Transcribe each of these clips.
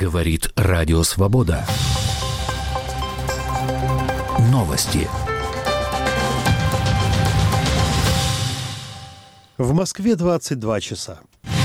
Говорит Радио Свобода. Новости. В Москве 22 часа.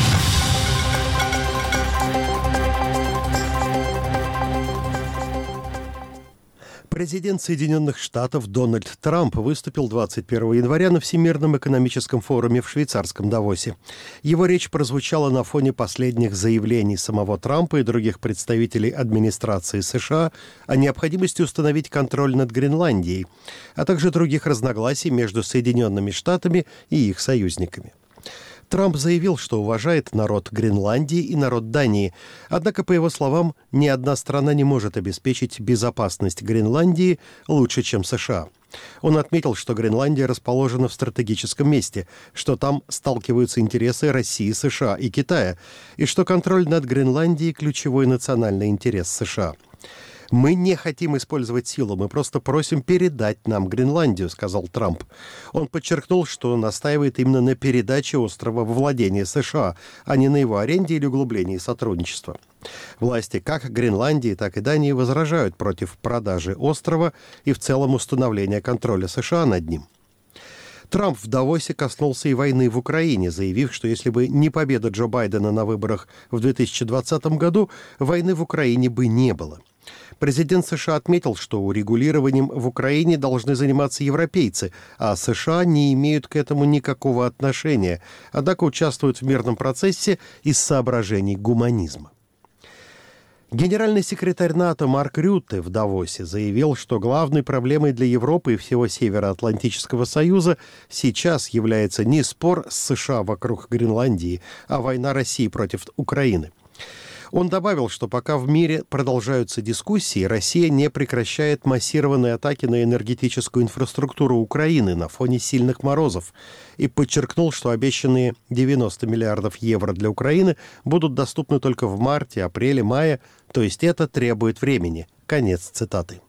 Президент Соединенных Штатов Дональд Трамп выступил 21 января на Всемирном экономическом форуме в швейцарском Давосе. Его речь прозвучала на фоне последних заявлений самого Трампа и других представителей администрации США о необходимости установить контроль над Гренландией, а также других разногласий между Соединенными Штатами и их союзниками. Трамп заявил, что уважает народ Гренландии и народ Дании, однако, по его словам, ни одна страна не может обеспечить безопасность Гренландии лучше, чем США. Он отметил, что Гренландия расположена в стратегическом месте, что там сталкиваются интересы России, США и Китая, и что контроль над Гренландией – ключевой национальный интерес США. «Мы не хотим использовать силу, мы просто просим передать нам Гренландию», — сказал Трамп. Он подчеркнул, что настаивает именно на передаче острова во владение США, а не на его аренде или углублении сотрудничества. Власти как Гренландии, так и Дании возражают против продажи острова и в целом установления контроля США над ним. Трамп в Давосе коснулся и войны в Украине, заявив, что если бы не победа Джо Байдена на выборах в 2020 году, войны в Украине бы не было. Президент США отметил, что урегулированием в Украине должны заниматься европейцы, а США не имеют к этому никакого отношения, однако участвуют в мирном процессе из соображений гуманизма. Генеральный секретарь НАТО Марк Рютте в Давосе заявил, что главной проблемой для Европы и всего Североатлантического Союза сейчас является не спор с США вокруг Гренландии, а война России против Украины. Он добавил, что пока в мире продолжаются дискуссии, Россия не прекращает массированные атаки на энергетическую инфраструктуру Украины на фоне сильных морозов, и подчеркнул, что обещанные 90 миллиардов евро для Украины будут доступны только в марте, апреле, мае, то есть это требует времени. Конец цитаты.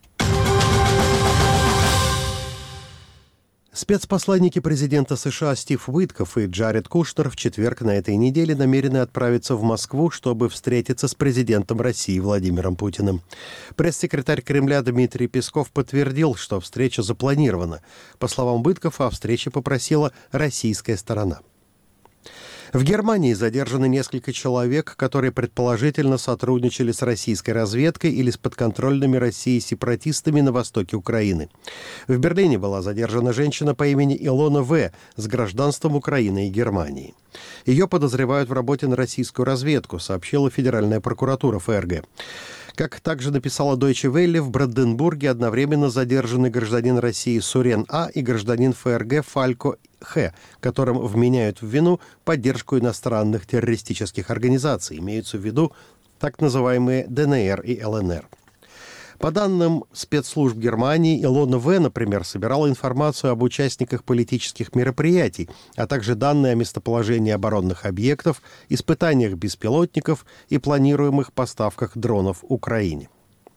Спецпосланники президента США Стив Уиткоф и Джаред Кушнер в четверг на этой неделе намерены отправиться в Москву, чтобы встретиться с президентом России Владимиром Путиным. Пресс-секретарь Кремля Дмитрий Песков подтвердил, что встреча запланирована. По словам Уиткофа, о встрече попросила российская сторона. В Германии задержаны несколько человек, которые предположительно сотрудничали с российской разведкой или с подконтрольными России сепаратистами на востоке Украины. В Берлине была задержана женщина по имени Илона В. с гражданством Украины и Германии. Ее подозревают в работе на российскую разведку, сообщила Федеральная прокуратура ФРГ. Как также написала Deutsche Welle, в Бранденбурге одновременно задержаны гражданин России Сурен А. и гражданин ФРГ Фалько Х., которым вменяют в вину поддержку иностранных террористических организаций. Имеются в виду так называемые ДНР и ЛНР. По данным спецслужб Германии, Илона В., например, собирала информацию об участниках политических мероприятий, а также данные о местоположении оборонных объектов, испытаниях беспилотников и планируемых поставках дронов Украине.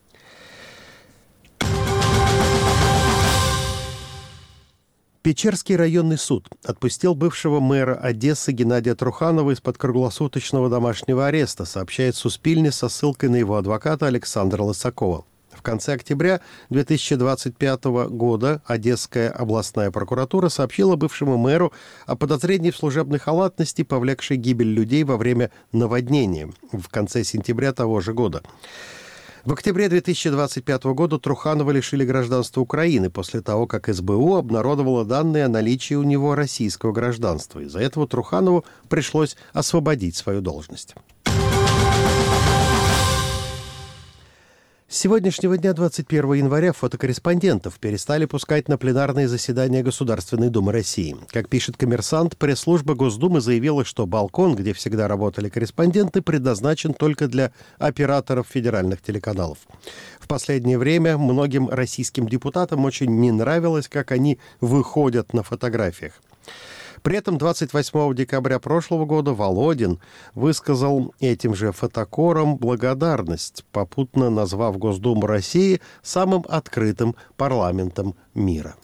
Печерский районный суд отпустил бывшего мэра Одессы Геннадия Труханова из-под круглосуточного домашнего ареста, сообщает Суспильне со ссылкой на его адвоката Александра Лысакова. В конце октября 2025 года Одесская областная прокуратура сообщила бывшему мэру о подозрении в служебной халатности, повлекшей гибель людей во время наводнения в конце сентября того же года. В октябре 2025 года Труханова лишили гражданства Украины после того, как СБУ обнародовала данные о наличии у него российского гражданства. Из-за этого Труханову пришлось освободить свою должность. С сегодняшнего дня, 21 января, фотокорреспондентов перестали пускать на пленарные заседания Государственной Думы России. Как пишет «Коммерсант», пресс-служба Госдумы заявила, что балкон, где всегда работали корреспонденты, предназначен только для операторов федеральных телеканалов. В последнее время многим российским депутатам очень не нравилось, как они выходят на фотографиях. При этом 28 декабря прошлого года Володин высказал этим же фотокорам благодарность, попутно назвав Госдуму России самым открытым парламентом мира.